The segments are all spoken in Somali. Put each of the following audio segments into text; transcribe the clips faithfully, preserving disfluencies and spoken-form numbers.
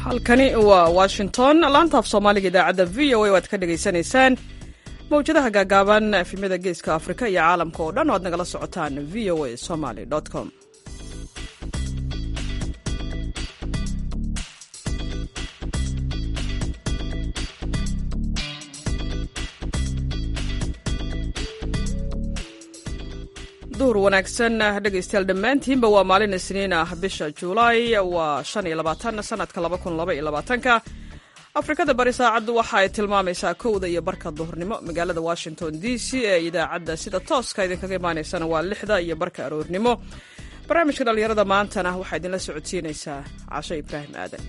halkani waa washington laanta af soomaaliga idaacadda v o a waad ka dhagaysanaysaan mawjadaha gaagaaban efemyada geeska afrika iyo caalamka oo dhan o ad nagala socotaan v o a somaly com duhur wanaagsan dhegaystayaal dhammaantiinba waa maalin isniin ah bisha juulaay waa shan iyo labaatan sanadka laba kun laba iyo labaatanka afrikada bari saacaddu waxa ay tilmaamaysaa kowda iyo barka duhurnimo magaalada washington d c ee idaacadda sida tooska idinkaga imaanaysana waa lixda iyo barka aroornimo barnaamijka dhallinyarada maantana waxaa idinla socodsiinaysaa casho ibraahim aadan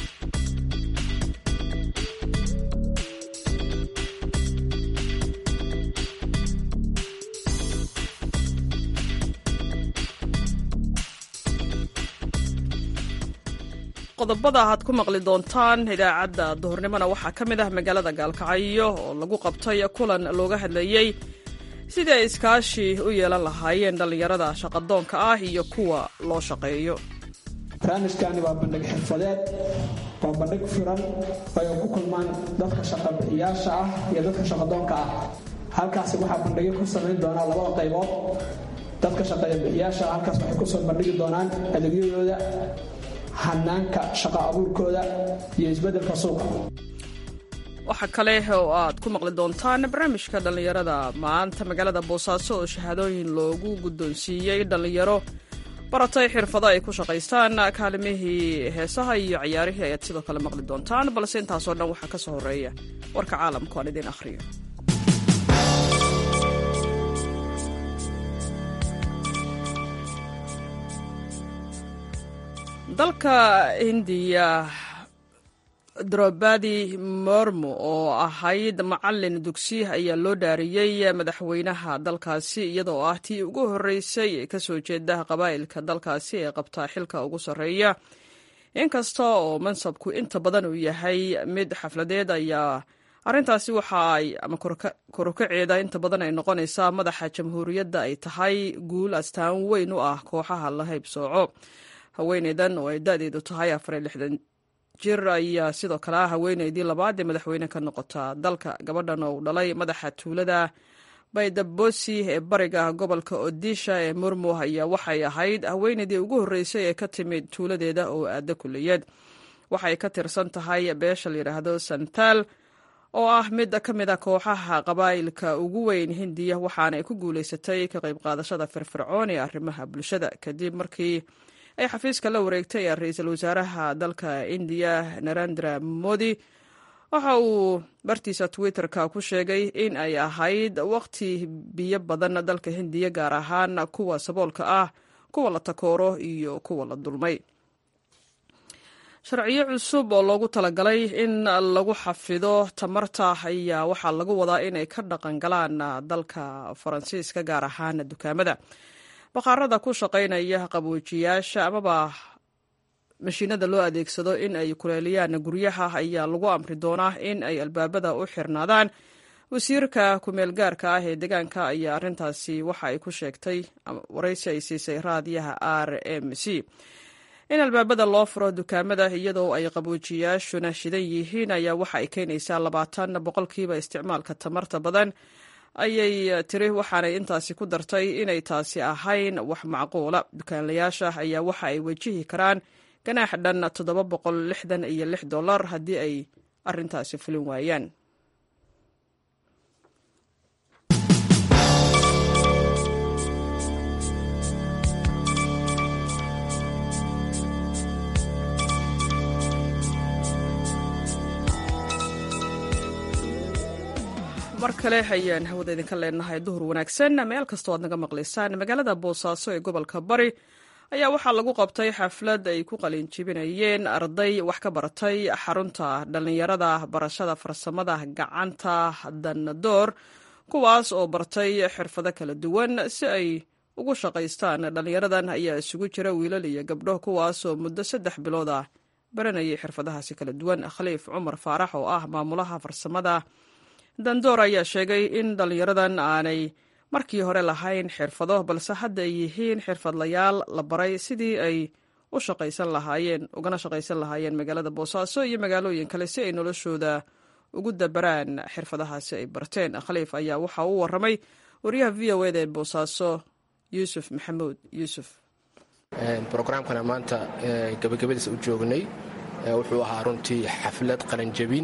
qodobada aad ku maqli doontaan idaacadda duhurnimona waxaa ka mid ah magaalada gaalkacyo oo lagu qabtay kulan looga hadlayey sidii ay iskaashi u yeelan lahaayeen dhallinyarada shaqadoonka ah iyo kuwa loo shaqeeyo barnaamijkani waa bandhig xirfadeed waa bandhig furan ay ku kulmaan dadka shaqabixiyaasha ah iyo dadka shaqadoonka ah halkaasi waxaa bandhigyo ku samayn doonaa labada qaybood dadka shaqabixiyaasha ah halkaas waxay kusoo bandhigi doonaan adeegyadooda hanaanka shaqo abuurkooda iyo isbeddelka suuqa waxaa kale oo aad ku maqli doontaan barnaamijka dhallinyarada maanta magaalada boosaaso oo shahaadooyin loogu guddoonsiiyey dhallinyaro baratay xirfado ay ku shaqaystaan kaalimihii heesaha iyo ciyaarihii ayaad sidoo kale maqli doontaan balse intaasoo dhan waxaa ka soo horreeya warka caalamku aan idiin akhriyo dalka hindiya drobadi mormo oo ahayd macalin dugsi ayaa loo dhaariyey madaxweynaha dalkaasi iyadoo ah tii ugu horreysay ee kasoo jeeda qabaa'ilka dalkaasi ee qabtaa xilka ugu sarreeya inkasta oo mansabku inta badan uu yahay mid xafladeed ayaa arrintaasi waxa ay ama korukaceeda inta badan ay noqonaysaa madaxa jamhuuriyadda ay tahay guul astaan weyn u ah kooxaha la haybsooco haweeneydan oo ay da-deedu tahay afar iyo lixdan jir ayaa sidoo kale ah haweeneydii labaad ee madaxweyne ka noqota dalka gabadhan oo u dhalay madaxa tuulada baydabosi ee bariga gobolka odisha ee murmo ayaa waxay ahayd haweeneydii ugu horreysay ee ka timid tuuladeeda oo aada kuliyad waxay ka tirsan tahay beesha layidhaahdo santaal oo ah mid ka mid a kooxaha qabaa'ilka ugu weyn hindiya waxaana ay ku guulaysatay ka qayb qaadashada firfircoon ee arrimaha bulshada kadib markii ay xafiiska la wareegtay ee ra-iisul wasaaraha dalka indiya narendra modi waxa uu bartiisa twitter-ka ku sheegay in ay ahayd waqti biyo badan dalka hindiya gaar ahaan kuwa saboolka ah kuwa la takooro iyo kuwa la dulmay sharciyo cusub oo loogu talagalay in lagu xafido tamarta ayaa waxaa lagu wadaa inay ka dhaqan galaan dalka faransiiska gaar ahaan dukaamada baqaarada ku shaqaynaya qaboojiyaasha amaba mashiinada loo adeegsado in ay kuleeliyaan guryaha ayaa lagu amri doonaa in ay albaabada u xirnaadaan wasiirka kumeel gaarka ah ee deegaanka ayaa arrintaasi waxa ay ku sheegtay waraysi ay siisay raadiyaha r m c in albaabada loo furo dukaamada iyadoo ay qaboojiyaashuna shidan yihiin ayaa waxa ay keenaysaa labaatan boqolkiiba isticmaalka tamarta badan ayay tiri waxaanay intaasi ku dartay inay taasi ahayn wax macquula dukaanlayaasha ayaa waxa ay wajihi karaan ganaax dhan toddoba boqol lixdan iyo lix dollar haddii ay arrintaasi fulin waayaan mar kale ayaan hawada idinka leenahay duhur wanaagsan meel kastoo aad naga maqlaysaan magaalada boosaaso ee gobolka bari ayaa waxaa lagu qabtay xaflad ay ku qalinjibinayeen arday wax ka baratay xarunta dhallinyarada barashada farsamada gacanta danadoor kuwaas oo bartay xirfado kala duwan si ay ugu shaqaystaan dhallinyaradan ayaa isugu jira wiilal iyo gabdho kuwaas oo muddo saddex bilood ah baranayay xirfadahaasi kala duwan khaliif cumar faarax oo ah maamulaha farsamada dandoor ayaa sheegay in dhallinyaradan aanay markii hore lahayn xirfado balse hadda ay yihiin xirfadlayaal la baray sidii ay u shaqaysan lahaayeen ugana shaqaysan lahaayeen magaalada boosaaso iyo magaalooyin kale si ay noloshooda ugu dabaraan xirfadahaasi ay barteen. khaliif ayaa waxa uu warramay wariyaha v o eda ee boosaaso yuusuf maxamuud yuusuf. brograamkana maanta gabagabadiisa u joognay wuxuu ahaa runtii xaflad qalanjabin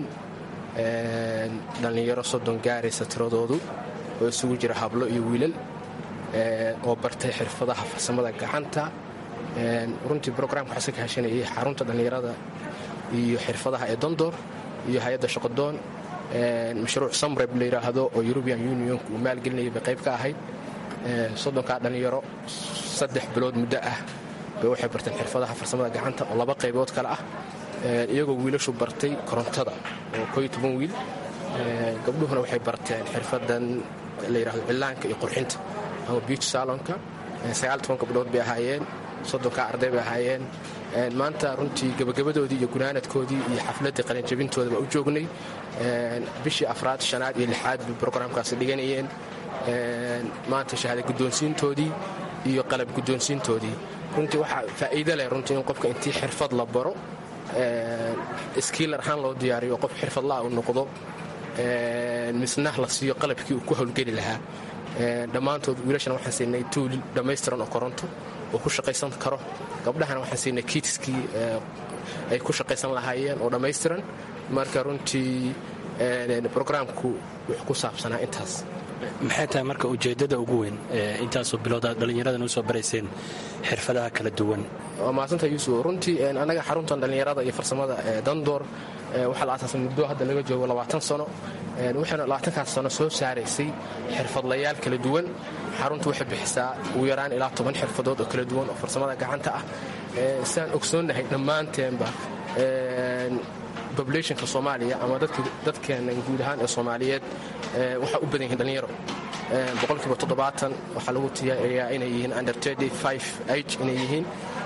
dhallinyaro soddon gaaraysa tiradoodu oo isugu jira hablo iyo wiilal oo bartay xirfadaha farsamada gacanta. runtii brograamka waxaa ka hashanayay xarunta dhallinyarada iyo xirfadaha ee dondoor iyo hay-adda shaqadoon. mashruuc samreb la yidhaahdo oo European Unionku uu maalgelinayay bay qayb ka ahayd. soddonkaa dhallinyaro saddex bilood muddo ah bay waxay barteen xirfadaha farsamada gacanta oo laba qaybood kale ah, iyagoo wiilashu bartay korontada oo koob iyo toban wiil, gabdhuhuna waxay barteen xirfadan la yidhaahdo cillaanka iyo qurxinta ama beauty salonka. sagaal iyo toban gabdhood bay ahaayeen, soddonkaa arday bay ahaayeen. maanta runtii gabagabadoodii iyo gunaanadkoodii iyo xafladii qalinjabintooda baa u joognay. bishii afraad shanaad iyo lixaad bay brograamkaasi dhiganayeen. maanta shahaada guddoonsiintoodii iyo qalab guddoonsiintoodii. runtii waxaa faa'iido leh runtii in qofka intii xirfad la baro skiilar ahaan loo diyaariyo qof xirfadlaha uu noqdo, misna la siiyo qalabkii uu ku howlgeli lahaa. dhammaantood wiilashana waxaan siinay tuul dhammaystiran oo koronto oo ku shaqaysan karo, gabdhahana waxaan siinay kiitiskii ay ku shaqaysan lahaayeen oo dhammaystiran. marka runtii brograamku wuxuu ku saabsanaa intaas. maxay tahay marka ujeeddada ugu weyn intaasoo bilowda dhallinyaradan u soo barayseen xirfadaha kala duwan? waa mahadsantahay yuusuf. runtii annaga xaruntan dhallinyarada iyo farsamada dandoor waxaa la aasaasay muddo hadda laga joogo labaatan sano. waxayna labaatankaas sano soo saaraysay xirfadlayaal kala duwan. xaruntu waxay bixisaa ugu yaraan ilaa toban xirfadood oo kala duwan oo farsamada gacanta ah. sidaan ogsoonnahay dhammaanteenba populationka Soomaaliya ama dadkeena guud ahaan ee Soomaaliyeed waxa u badan yihiin dhalinyaro. boqolkiiba toddobaatan waxaa lagu tiyaariyaa inay yihiin under thirty-five age inay yihiin.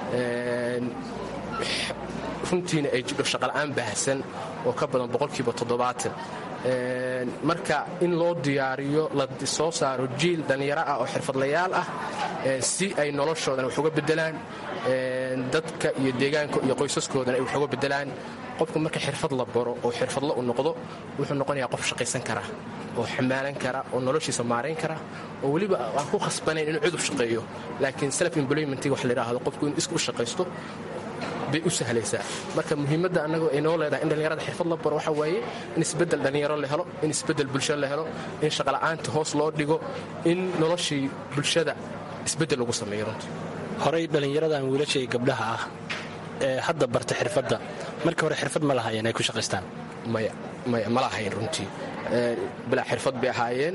runtiina ay jidho shaqala'aan baahsan oo ka badan boqolkiiba toddobaatan. marka in loo diyaariyo la soo saaro jiil dhalinyaro ah oo xirfadlayaal ah si ay noloshoodana wax uga bedelaan, dadka iyo deegaanka iyo qoysaskoodana ay wax uga bedelaan. qofka marka xirfad la baro oo xirfadla u noqdo wuxuu noqonayaa qof shaqaysan kara oo xamaalan kara oo noloshiisa maarayn kara oo weliba aan ku khasbanayn inuu cid u shaqeeyo, laakiin self employment wax la yidhaahdo qofku inuu isku shaqaysto bay u sahlaysaa. marka muhiimadda annagu ay noo leedahay in dhallinyarada xirfad la baro waxa waaye in isbeddel dhallinyaro la helo, in isbeddel bulsho la helo, in shaqala'aanta hoos loo dhigo, in noloshii bulshada isbeddel lagu sameeyo. runtii horey dhallinyaradan wiilasha iyo gabdhaha ah ee hadda barta xirfadda markii hore xirfad ma lahaayeen ay ku shaqaystaan? maya maya ma lahayn runtii. bilaa xirfad bay ahaayeen,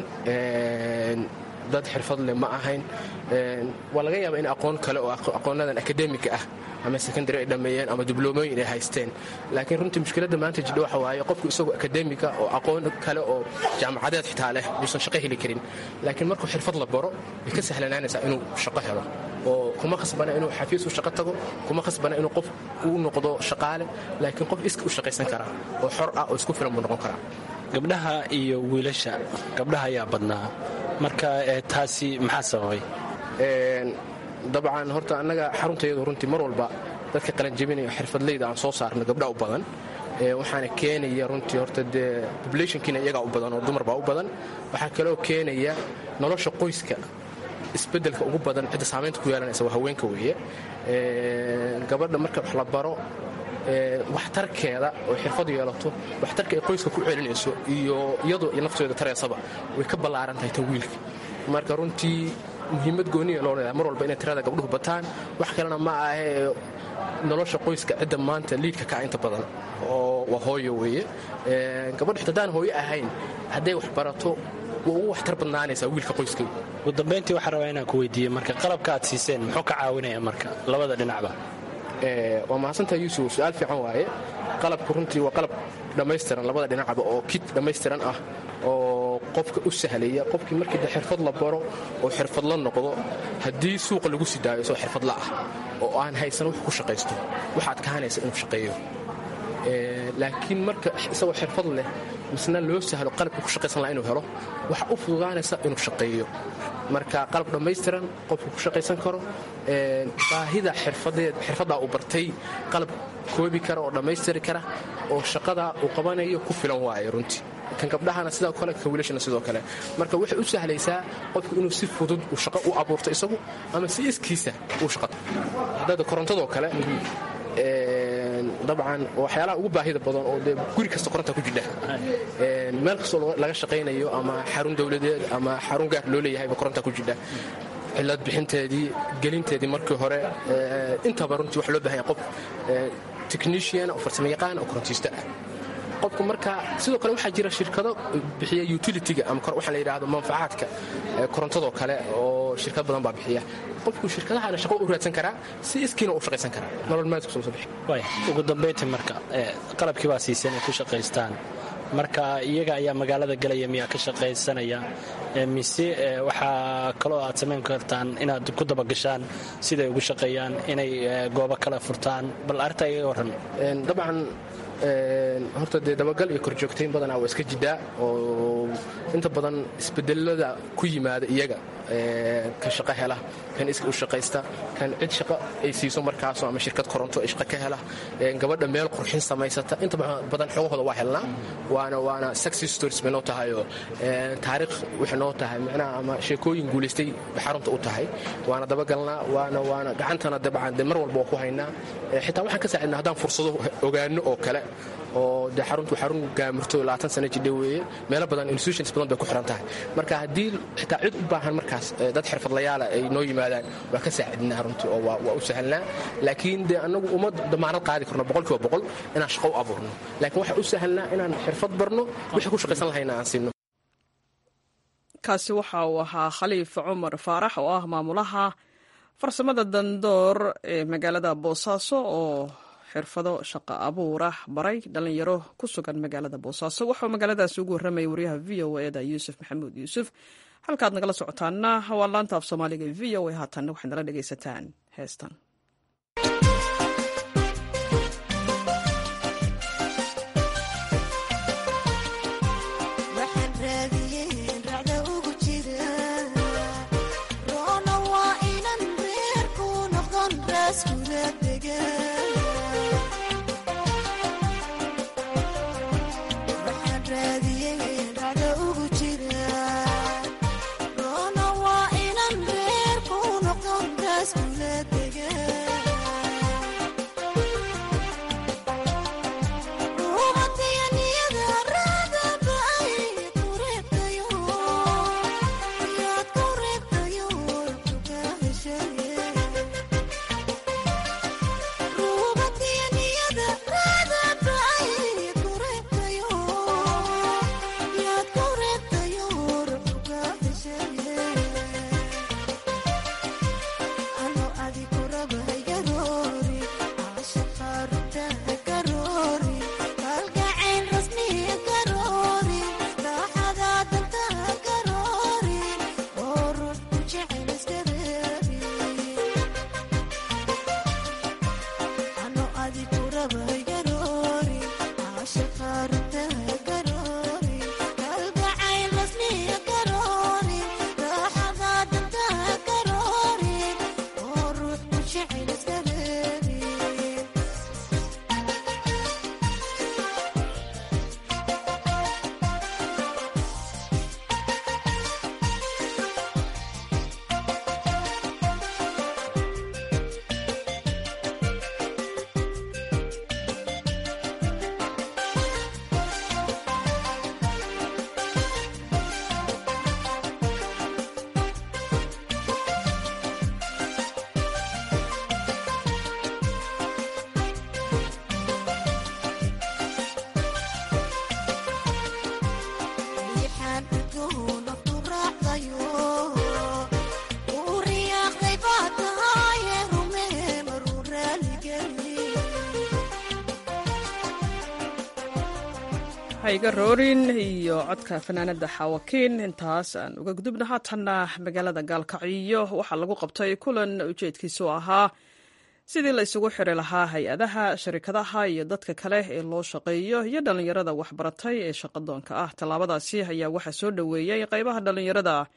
dad xirfad leh ma ahayn. waa laga yaabaa in aqoon kale oo aqoonadan akademika ah ama secondary ay dhammeeyeen ama diblomooyin ay haysteen, laakiin runtii mushkiladda maanta jidha waxa waaye qofku isagoo akademika oo aqoon kale oo jaamacadeed xitaa leh uusan shaqo heli karin. laakiin markuu xirfad la baro way ka sahlanaanaysaa inuu shaqo helo, oo kuma khasbana inuu xafiis u shaqo tago, kuma khasbana inuu qof uu noqdo shaqaale, laakiin qof iska u shaqaysan kara oo xor ah oo isku filan buu noqon karaa. gabdhaha iyo wiilasha, gabdhaha ayaa badnaa, marka taasi maxaa sababay? dabcan horta annaga xaruntayadu runtii mar walba dadka qalanjabinaya xirfadleyda aan soo saarno gabdha u badan. waxaana keenaya runtii horta dee populationkiina iyagaa u badan oo dumar baa u badan. waxaa kaloo keenaya nolosha qoyska isbeddelka ugu badan cidda saamaynta ku yeelanaysa waa haweenka weeye. gabadha marka wax la baro waxtarkeeda oo xirfad yeelato, waxtarka ay qoyska ku celinayso iyo iyadoo iyo nafteeda tareysaba way ka ballaaran tahay tan wiilka. marka runtii muhiimad gooniya loo leedahay mar walba inay tirada gabdhuhu bataan. wax kalena ma ahee nolosha qoyska cidda maanta liidka kaa inta badan oo waa hooyo weeye. gabadha haddaan hooyo ahayn hadday wax barato waa ugu waxtar badnaanaysaa wiilka qoyska. ugu dambayntii waxaan rabaa inaan ku weydiiye marka qalabka aad siiseen muxuu ka caawinaya marka labada dhinacba? waa mahadsantaha yuusuf, su-aal fiican waaye. qalabku runtii waa qalab dhammaystiran labada dhinacba oo kit dhammaystiran ah oo qofka u sahlaya qofkii markii de xirfad la baro oo xirfad la noqdo haddii suuqa lagu sii daayo isoo xirfadla ah oo aan haysan wax ku shaqaysto waxaad kahanaysa inuu shaqeeyo. laakiin marka isagoo xirfad leh misna loo sahlo qalabka ku shaqaysan laha inuu helo waxa u fududaanaysa inuu shaqeeyo. marka qalab dhammaystiran qofku ku shaqaysan karo baahida xirfaddaa uu bartay qalab koobi kara oo dhammaystiri kara oo shaqada uu qabanayo ku filan waaye runtii kan gabdhahana sidoo kale kan wiilashana sidoo kale marka waxay u sahlaysaa qofku inuu si fudud uu shaqo u abuurto isagu ama si iskiisa uu shaqato haddada korontadoo kale dabcan waxyaalaha ugu baahida badan oo dee guri kasta koronta ku jidha meel kastoo laga shaqaynayo ama xarun dowladeed ama xarun gaar loo leeyahayba koronta ku jidha cilad bixinteedii gelinteedii markii hore intaba runtii wax loo baahan yahay qof technician oo farsamo yaqaan oo korontiista ah qofku marka sidoo kale waxaa jira shirkado bixiya utility-ga ama waxaa la yidhaahdo manfacaadka korontadoo kale oo shirkad badan baa bixiya qofku shirkadahana shaqo u raadsan karaa si iskiina u shaqaysan karaa nolol maalmeedku soo bixi waay ugu dambayntii marka qalabkii baa siiseen ay ku shaqaystaan marka iyaga ayaa magaalada galaya miyaa ka shaqaysanaya mise waxaa kaloo aad samayn kartaan inaad ku dabagashaan siday ugu shaqeeyaan inay goobo kala furtaan bal arrintaa iga warran dabcan horta dee dabagal iyo korjoogtayn badanaa waa iska jidhaa oo inta badan isbedelada ku yimaada iyaga kan shaqo hela kan iska u shaqaysta kan cid shaqo ay siiso markaasoo ama shirkad koronto ay shaqo ka hela gabadha meel qurxin samaysata inta badan xogahooda waa helnaa waana waana success stories bay noo tahayoo taariikh waxay noo tahay macnaha ama sheekooyin guulaystay xarunta u tahay waana dabagalnaa waana waana gacantana dabcan dee mar walba waa ku haynaa xitaa waxaan ka saacidnaa haddaan fursado ogaano oo kale oo dee xaruntu xarun gaamurto labaatan sano jidha weeye meelo badan institutions badan bay ku xiran tahay marka haddii xitaa cid u baahan markaas dad xirfadlayaala ay noo yimaadaan waa ka saacidnaa runtii oo waa u sahlnaa laakiin dee annagu uma damaanad qaadi karno boqolkiiba boqol inaan shaqo u abuurno laakiin waxaa u sahlnaa inaan xirfad barno wixii ku shaqaysan lahayna aan siino kaasi waxa uu ahaa khaliif cumar faarax oo ah maamulaha farsamada dandoor ee magaalada boosaaso oo xirfado shaqo abuura baray dhalinyaro ku sugan magaalada boosaaso waxauu magaaladaasi ugu warramayay waryaha v o eda yuusuf maxamuud yuusuf halkaad nagala socotaana waa laanta af soomaaliga v o a haatanna waxaad nala dhegaysataan heestan hayga roorin iyo codka fanaanada xaawakiin intaas aan uga gudubna haatanna magaalada gaalkacyo waxaa lagu qabtay kulan ujeedkiisu ahaa sidii la isugu xiri lahaa hay-adaha sharikadaha iyo dadka kale ee loo shaqeeyo iyo dhallinyarada waxbaratay ee shaqadoonka ah tallaabadaasi ayaa waxaa soo dhoweeyey qaybaha dhallinyarada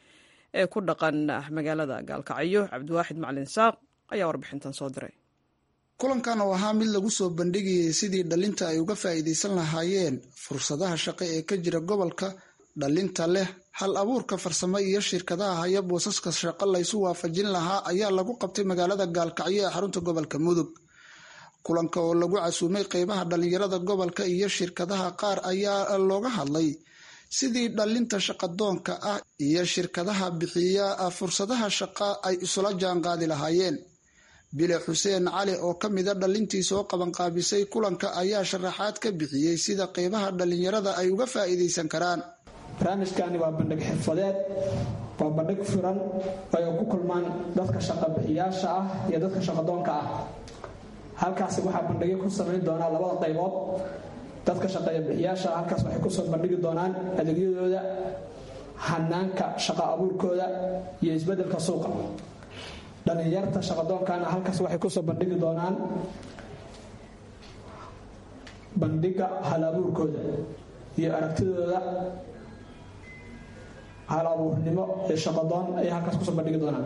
ee ku dhaqan magaalada gaalkacyo. Cabdiwaaxid macalin saaq ayaa warbixintan soo diray. kulankan oo ahaa mid lagu soo bandhigayay sidii dhalinta ay uga faa'iidaysan lahaayeen fursadaha shaqo ee ka jira gobolka, dhalinta leh hal abuurka farsamo iyo shirkadaha haya boosaska shaqo la isu waafajin lahaa ayaa lagu qabtay magaalada gaalkacyo ee xarunta gobolka Mudug. kulanka oo lagu casuumay qaybaha dhalinyarada gobolka iyo shirkadaha qaar ayaa looga hadlay sidii dhalinta shaqadoonka ah iyo shirkadaha bixiya fursadaha shaqo ay isula jaan qaadi lahaayeen. Bile Xuseen Cali oo ka mid ah dhalintii soo qaban qaabisay kulanka ayaa sharaxaad ka bixiyay sida qaybaha dhalinyarada ay uga faa'iideysan karaan. barnaamijkani waa bandhig xirfadeed, waa bandhig furan ay ku kulmaan dadka shaqo bixiyaasha ah iyo dadka shaqadoonka ah. halkaasi waxaa bandhigyo ku samayn doonaa labada qaybood. dadka shaqada bixiyaasha halkaas waxay ku soo bandhigi doonaan adeegyadooda, hanaanka shaqo abuurkooda iyo isbeddelka suuqa. dhalinyarta shaqadoonkana halkaas waxay ku soo bandhigi doonaan bandhiga hal abuurkooda iyo aragtidooda hal abuurnimo ee shaqadoon ay halkaas ku soo bandhigi doonaan.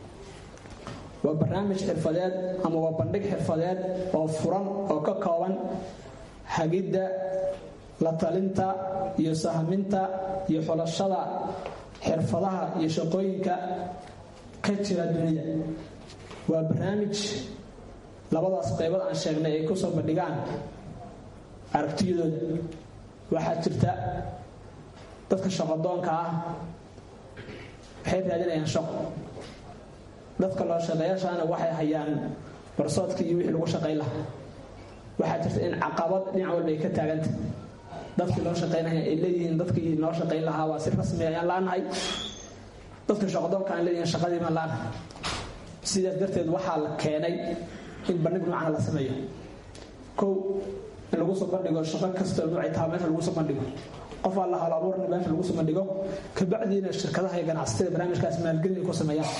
waa barnaamij xirfadeed ama waa bandhig xirfadeed oo furan oo ka kooban hagidda, la talinta iyo sahminta iyo xulashada xirfadaha iyo shaqooyinka ka jira dunida. waa barnaamij labadaas qaybood aan sheegnay ay ku soo bandhigaan aragtiyadooda. waxaa jirta dadka shaqadoonka ah waxay raadinayaan shaqo, dadka loo shaqeeyaashaana waxay hayaan barsoodkii iyo wixii lagu shaqayn lahaa. waxaa jirta in caqabad dhinac walba ay ka taaganta. dadkii loo shaqaynaya ay leeyihiin dadkii loo shaqayn lahaa waa si rasmi ayaan laanahay, dadka shaqadoonka aan leeyihiin shaqadii baan laanahay. sidaas darteed waxaa la keenay in bandhig noocan la sameeyo. kow, in lagu soo bandhigo shaqo kastoo noocay tahay meesha lagu soo bandhigo, qof alla hal abuurna meesha lagu soo bandhigo, kabacdiina shirkadaha iyo ganacsatada barnaamijkaas maalgelin ay ku sameeyaan.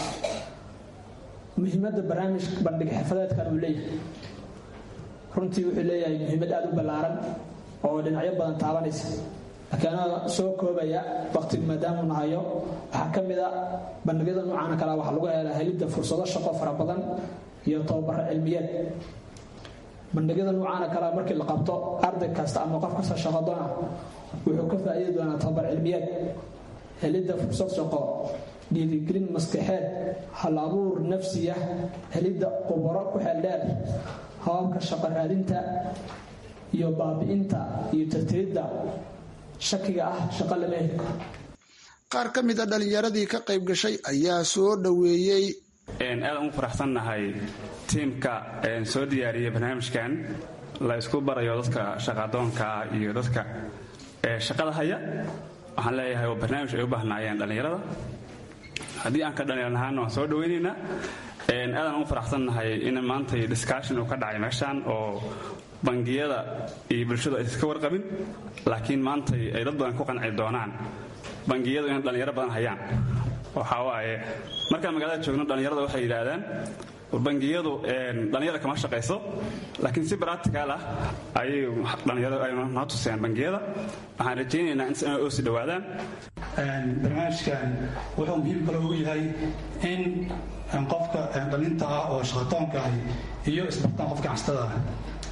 muhiimadda barnaamij bandhig xirfadeedkan uu leeyahay runtii wuxuu leeyahay muhiimad aad u ballaaran oo dhinacyo badan taabanaysa. laakiin anaa soo koobaya waqtiga maadaamuu nahayo, waxaa ka mid a bandhigyada noocaana kale waxaa lagu helaa helidda fursado shaqo fara badan iyo tababaro cilmiyeed. bandhigyada noocaana kale markii la qabto, arday kasta ama qof kasta shaqadoon ah wuxuu ka faa'iidi doonaa tababar cilmiyeed, helidda fursad shaqo, dhiirigelin maskaxeed, hal abuur nafsiya, helidda khubaro ku xeel dheer, hababka shaqo raadinta iyo baabi'inta iyo tirtiridda shakiga ah shaqo lama heli karo. qaar ka mid a dhalinyaradii ka qayb gashay ayaa soo dhoweeyey. aadaan u faraxsannahay tiimka soo diyaariyay barnaamijkan la isku barayo dadka shaqadoonka iyo dadka shaqada haya. waxaan leeyahay waa barnaamij ay u baahnaayeen dhallinyarada. haddii aan ka dhallinyaranahaana waan soo dhawaynaynaa. aadaan u faraxsannahay in maantay discussion uu ka dhacay meeshaan oo bangiyada iyo bulshadu ay iska warqabin, laakiin maantay ay dad badan ku qanci doonaan bangiyadu inay dhallinyaro badan hayaan. waxaa waaye markaan magaalada joogno dhallinyarada waxay yidhaahdaan bangiyadu dhallinyarada kama shaqayso, laakiin si practical ah ayay dhallinyaradu ay noo tuseen bangiyada. waxaan rajaynaynaa in ay oo si dhowaadaan. barnaamijkan wuxuu muhiim kale u yahay in qofka dhalinta ah oo shaqadoonka ah iyo isbartaan qofka ganacsatada ah.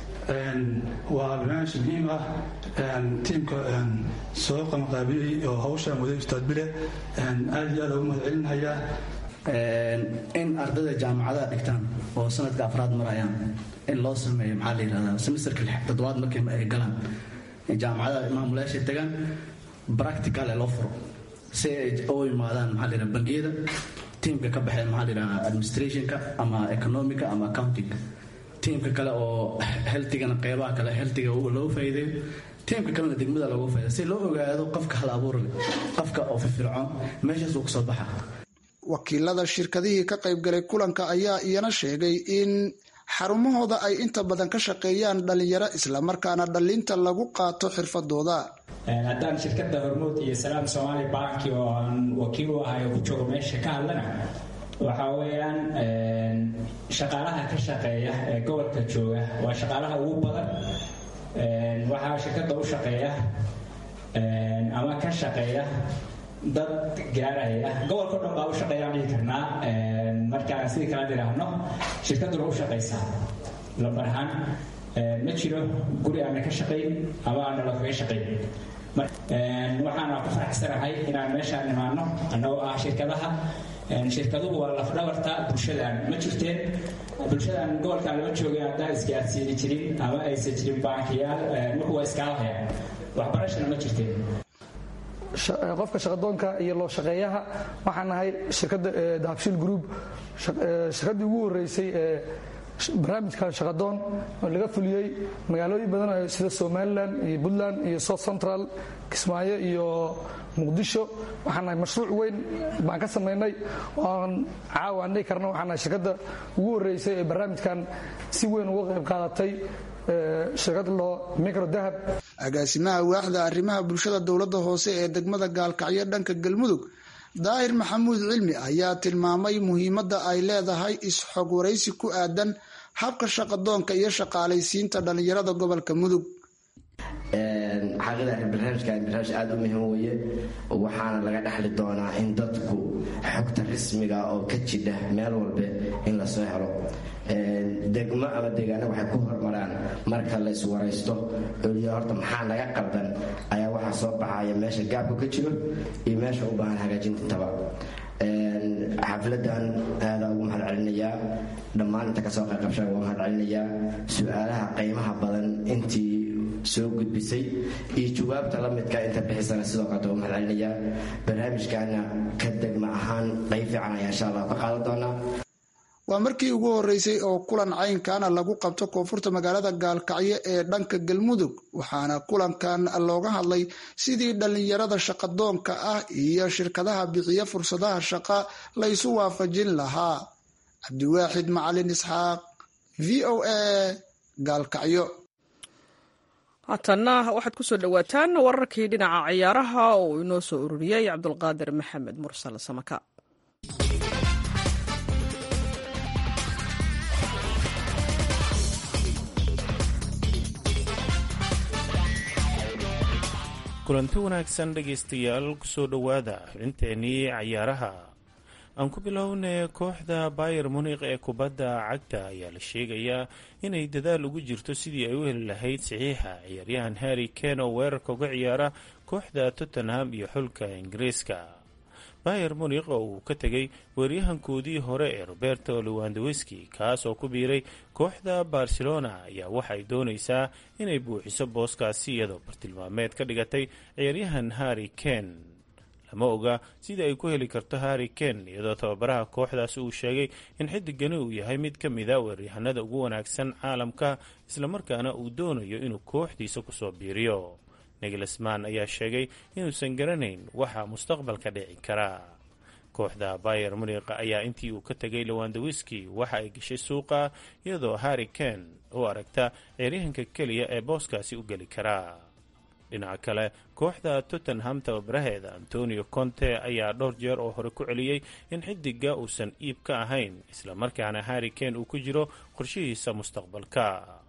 waa barnaamij muhiim ah. tiimka soo qabanqaabiyey oo hawshan waday ustaad Bile aad iyo aad ugu mahadcelinayaa. in ardayda jaamacadaha dhigtaan oo sanadka afraad marayaan in loo sameeyo maxaa la yidhahdaa semesterka toddobaad markii ay galaan jaamacadaha maamulayaasha tagaan practical ee loo furo si ay u yimaadaan maxaa la yidhahdaa bangiyada tiimka ka baxeen maxaa la yidhahdaa administrationka ama economica ama accounting, tiimka kale oo healthigana qeybaha kale healthiga loogu faa'iideeyo, tiimka kalena degmada loogu faa'iideeyo si loo ogaado qofka hal abuur leh, qofka oo firfircoon meeshaas uu kasoo baxa. wakiilada shirkadihii ka qaybgalay kulanka ayaa iyana sheegay in xarumahooda ay inta badan ka shaqeeyaan dhalinyaro islamarkaana dhalinta lagu qaato xirfadooda. haddaan shirkada hormuud iyo salaam Soomaali Bank oo aan wakiil u ahay oo ku joogo meesha ka hadlana, waxaa weeyaan shaqaalaha ka shaqeeya ee gobolka jooga waa shaqaalaha ugu badan. waxaa shirkada u shaqeeya ama ka shaqeeya dad gaaraya gobolka o dhan baa u shaqeeyaan dhihi karnaa markaan sidii kala idhaahno shirkadduna u shaqaysaa lambar ahaan ma jiro guri aana ka shaqayn ama aana lakaga shaqayn waxaana ku faraxsanahay inaan meeshaan imaano annagoo ah shirkadaha shirkaduhu waa lafdhabarta bulshadan ma jirteen bulshadan gobolkan lama joogin haddaan isgaarsiini jirin ama aysan jirin baankiyaal marku waa iskaalahayaan waxbarashana ma jirteen qofka shaqadoonka iyo loo shaqeeyaha waxaan nahay shirkadda dahabshiil group shirkaddii ugu horreysay ee barnaamijkan shaqadoon oo laga fuliyey magaalooyin badan sida somalilan iyo puntland iyo south central kismaayo iyo muqdisho waxaan nahay mashruuc weyn baan ka samaynay oon caawa aan dhihi karno waxaan nahay shirkadda ugu horreysay ee barnaamijkan si weyn uga qayb qaadatay shirkadda loo micro dahab agaasimaha waaxda arrimaha bulshada dowladda hoose ee degmada gaalkacyo dhanka galmudug daahir maxamuud cilmi ayaa tilmaamay muhiimadda ay leedahay is-xog waraysi ku aadan habka shaqadoonka iyo shaqaalaysiinta dhallinyarada gobolka mudug xaqiiqda barnaamijkan barnaamij aada u muhiim weeye waxaana laga dhexli doonaa in dadku xogta rasmiga oo ka jidha meel walba in lasoo helo degmo ama deegaana waxay ku hormaraan marka la iswaraysto oliya horta maxaa naga qaldan ayaa waxaa soo baxaya meesha gaabku ka jiro iyo meesha u baahan hagaajintaba xafladan aadaa ugu mahad celinayaa dhammaan inta kasoo qayqabshaa ugu mahad celinayaa su-aalaha qiimaha badan intii soo gudbisay iyo jawaabta la midka inta bixisana sidoo kaleto ugu mahad celinayaa barnaamijkaana ka degma ahaan qayb fiican ayaa insha allah ka qaadan doonaa waa markii ugu horreysay oo kulan caynkaana lagu qabto koonfurta magaalada gaalkacyo ee dhanka galmudug waxaana kulankan looga hadlay sidii dhallinyarada shaqadoonka ah iyo shirkadaha bixiya fursadaha shaqa la ysu waafajin lahaa cabdiwaaxid macalin isxaaq v o a gaalkacyo haatanna waxaad ku soo dhowaataan wararkii dhinaca ciyaaraha oo uu inoo soo ururiyey cabdulqaadir maxamed mursal samaka kulanti wanaagsan dhegaystayaal kusoo dhowaada xubinteenii cayaaraha aan ku bilownay kooxda bayer munikh ee kubadda cagta ayaa la sheegayaa inay dadaal ugu jirto sidii ay u heli lahayd saxiixa ciyaaryahan harry kane oo weerarka uga ciyaara kooxda tottenham iyo xulka ingiriiska. bayer munikh oo uu ka tegay weeryahankoodii hore ee roberto lewandowski kaas oo ku biiray kooxda barcelona ayaa waxay doonaysaa inay buuxiso booskaasi iyadoo bartilmaameed ka dhigatay ciyaaryahan harry kane. lama oga sida ay ku heli karto harry kane iyadoo tababaraha kooxdaasi uu sheegay in xidigani uu yahay mid ka mida weeryahanada ugu wanaagsan caalamka islamarkaana uu doonayo inuu kooxdiisa kusoo biiriyo. Nagelsmann ayaa sheegay inuusan garanayn waxa mustaqbalka dhici kara. kooxda bayer munikh ayaa intii uu ka tegay lewandowski waxa ay gashay suuqa iyadoo harry kane u aragta ciyaaryahanka keliya ee booskaasi u geli kara. dhinaca kale kooxda tottenham tababaraheeda antonio conte ayaa dhowr jeer oo hore ku celiyey in xidiga uusan iib ka ahayn islamarkaana harry kane uu ku jiro qorshihiisa mustaqbalka.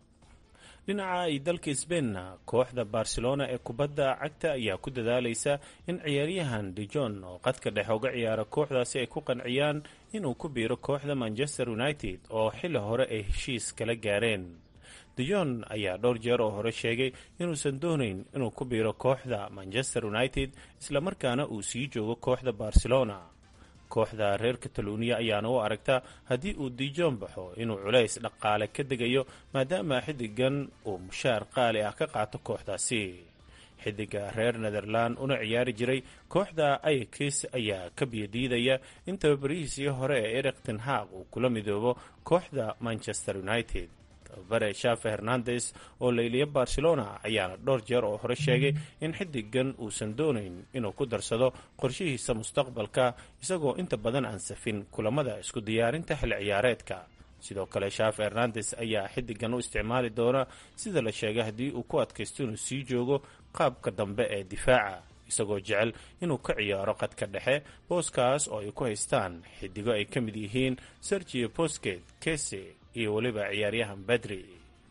dhinaca ay dalka sbainna kooxda barcelona ee kubadda cagta ayaa ku dadaalaysa in ciyaaryahan de Jong oo qadka dhexe uga ciyaara kooxdaasi ay ku qanciyaan inuu ku biiro kooxda manchester united oo xilli hore ay heshiis kala gaareen. de Jong ayaa dhowr jeer oo hore sheegay inuusan doonayn inuu ku biiro kooxda manchester united islamarkaana uu sii joogo kooxda barcelona. kooxda reer Catalonia ayaana u aragta haddii uu de Jong baxo inuu culays dhaqaale ka degayo maadaama xidigan uu mushaar qaali ah ka qaato kooxdaasi. xidiga reer Netherland una ciyaari jiray kooxda Ajax ayaa ka biyadiidaya in tababarihiisii hore ee Erik ten Hag uu kula midoobo kooxda Manchester United. tababare Xavi Hernandez oo leeliya Barcelona ayaana dhowr jeer oo hore sheegay in xidigan uusan doonayn inuu ku darsado qorshihiisa mustaqbalka isagoo inta badan aan safin kulamada isku diyaarinta xilli ciyaareedka. sidoo kale Xavi Hernandez ayaa xidigan u isticmaali doona sida la sheegay haddii uu ku adkaysto inuu sii joogo qaabka dambe ee difaaca isagoo jecel inuu ka ciyaaro qadka dhexe booskaas oo ay ku haystaan xidigo ay ka mid yihiin Sergio Busquets, Kessie iyo waliba ciyaaryahan Pedri.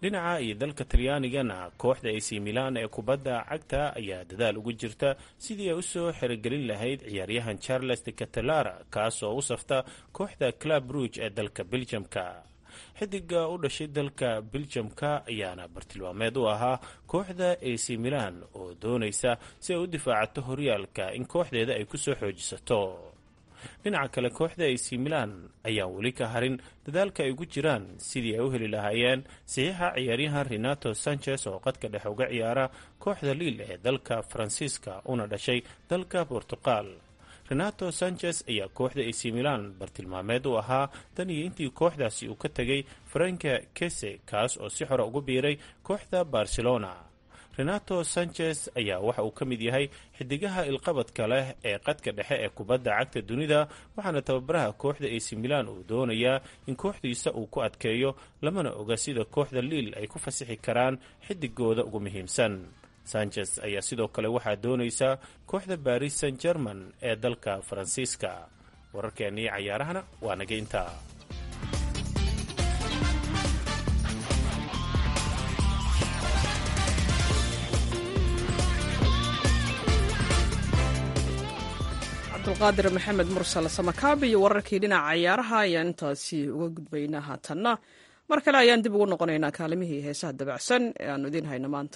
dhinaca iyo dalka talyaanigana kooxda ac milan ee kubadda cagta ayaa dadaal ugu jirta sidii ay u soo xerogelin lahayd ciyaaryahan charles de catalara kaas oo u safta kooxda club rouge ee dalka beljamka. xidiga u dhashay dalka beljamka ayaana bartilmaameed u ahaa kooxda ac milan oo doonaysa si ay u difaacato horyaalka in kooxdeeda ay ku soo xoojisato. dhinaca kale kooxda ac milan ayaan weli ka harin dadaalka ay ugu jiraan sidii ay u heli lahaayeen saxiixa ciyaaryahan renato sanchez oo qadka dhexe uga ciyaara kooxda liil ee dalka faransiiska una dhashay dalka Portugal. renato sanchez ayaa kooxda ac milan bartilmaameed u ahaa tan iyo intii kooxdaasi uu ka tegay franka kese kaas oo si xora ugu biiray kooxda barcelona. renato sanchez ayaa waxa uu ka mid yahay xidigaha ilqabadka leh ee qadka dhexe ee kubadda cagta dunida, waxaana tababaraha kooxda ac milan uu doonayaa in kooxdiisa uu ku adkeeyo, lamana oga sida kooxda liil ay ku fasixi karaan xidigooda ugu muhiimsan. sanchez ayaa sidoo kale waxaa doonaysaa kooxda baris saint german ee dalka faransiiska. wararkeennii cayaarahana waa naga intaa. abdulqaadir maxamed mursal samakaabi iyo wararkii dhinaca cayaaraha ayaan intaasi uga gudbaynaa. haatanna mar kale ayaan dib ugu noqonaynaa kaalimihii heesaha dabacsan ee aanu idiin hayno maanta.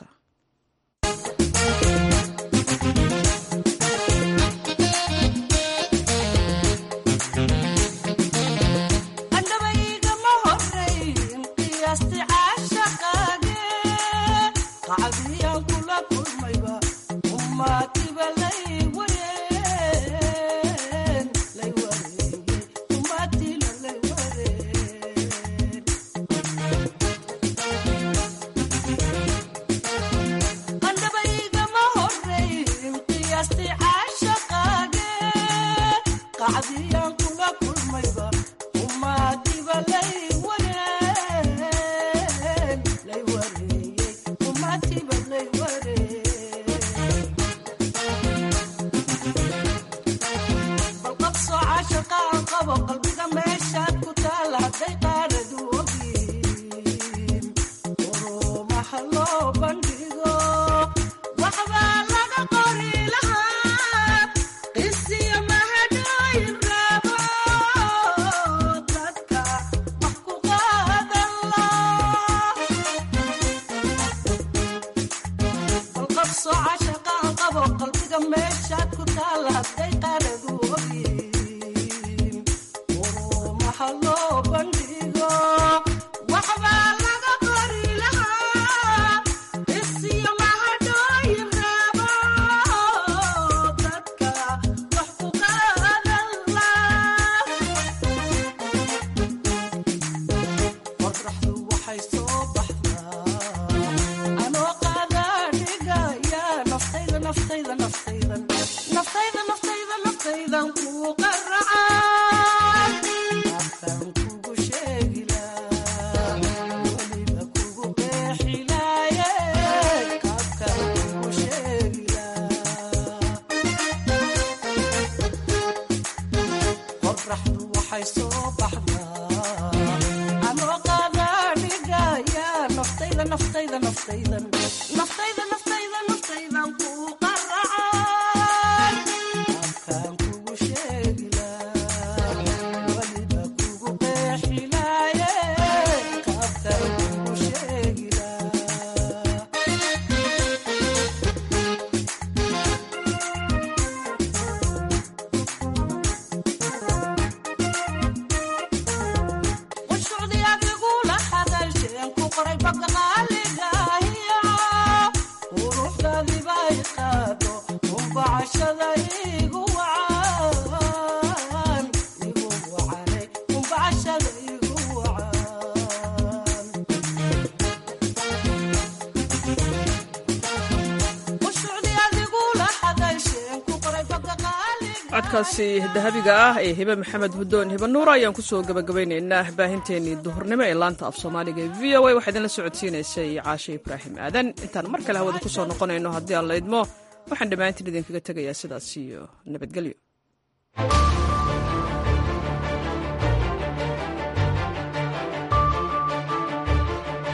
codkaasi dahabiga ah ee hibe maxamed hudoon hibe nuura ayaan kusoo gabagabaynaynaa baahinteenii duhurnimo ee laanta af soomaaliga ee v o a waxaa idinla socodsiinaysay caashe ibraahim aadan. intaan mar kale hawada kusoo noqonayno haddii aan laydmo waxaan dhammaantiin idinkaga tegayaa sidaas iyo nabadgelyo.